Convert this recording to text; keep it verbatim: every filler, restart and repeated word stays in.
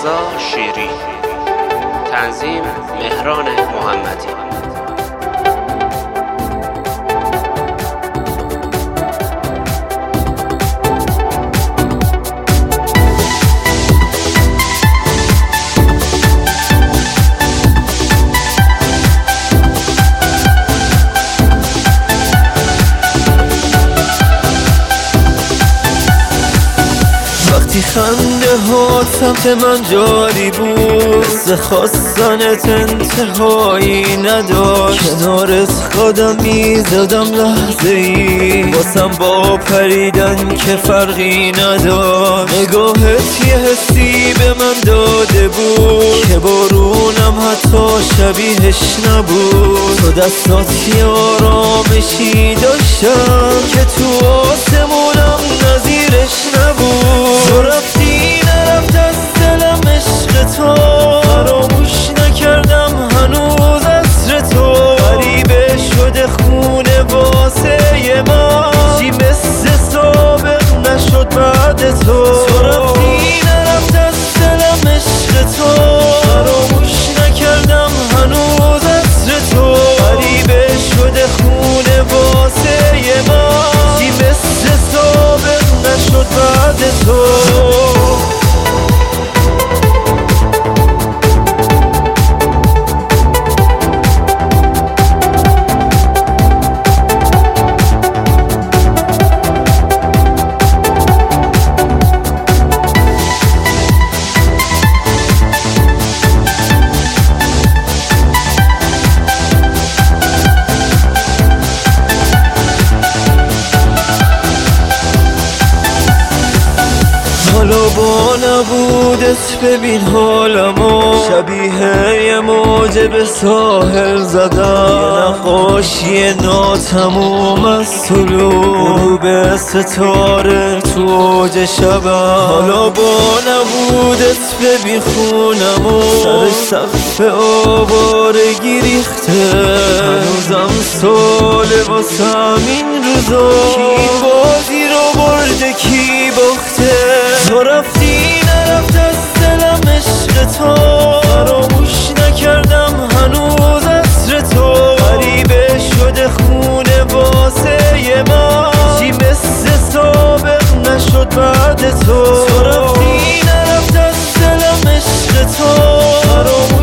رضا شیری، تنظیم مهران محمدی. وقتی خنده ها سمت من جاری بود، حس خواستنت انتهایی نداشت. کنارت خودم میزدم لحظه ای، واسم با پریدن که فرقی نداشت. نگاهت یه حسی به من داده بود که بارونم حتی شبیهش نبود. تو دستات یه آرامشی داشتم که تو آسمونم نظیرش نبود. تو رفتی نرفت از دلم عشق تو، فراموش نکردم هنوز عطر تو. غریبه شده خونه واسه ما، چی مثل سابق نشد بعد تو. تو رفتی نرفت از دلم عشق تو، فراموش نکردم هنوز عطر تو. غریبه شده خونه واسه ما، چی مثل سابق نشد بعد تو. حالا با نبودت ببین حالمو، شبیه یه موج به ساحل زدم. یه نقاشی ناتموم از طلوع غروب ستاره تو اوج شبم. حالا با نبودت ببین خونمو، سرش سقف آوارگی ریخته. هنوزم ساله واسم این روزا، کی این بازی رو برده کی باخته. تو رفتی نرفت از دلم عشق تو، فراموش نکردم هنوز عطر تو. غریبه شده خونه واسه ما، چی مثل سابق نشد بعد تو. تو رفتی نرفت از دلم عشق تو، فراموش